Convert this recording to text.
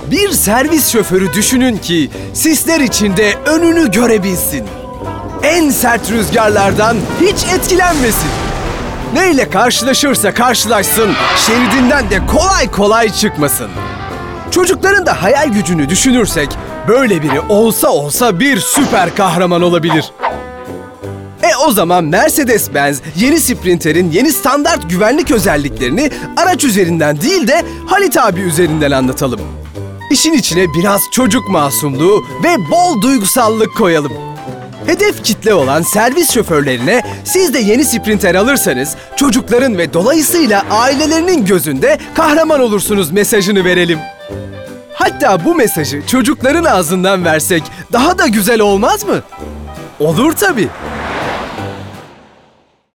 Bir servis şoförü düşünün ki sisler içinde önünü görebilsin. En sert rüzgarlardan hiç etkilenmesin. Neyle karşılaşırsa karşılaşsın, şeridinden de kolay kolay çıkmasın. Çocukların da hayal gücünü düşünürsek, böyle biri olsa bir süper kahraman olabilir. O zaman Mercedes-Benz yeni Sprinter'in yeni standart güvenlik özelliklerini araç üzerinden değil de Halit abi üzerinden anlatalım. İşin içine biraz çocuk masumluğu ve bol duygusallık koyalım. Hedef kitle olan servis şoförlerine siz de yeni Sprinter alırsanız çocukların ve dolayısıyla ailelerinin gözünde kahraman olursunuz mesajını verelim. Hatta bu mesajı çocukların ağzından versek daha da güzel olmaz mı? Olur tabii.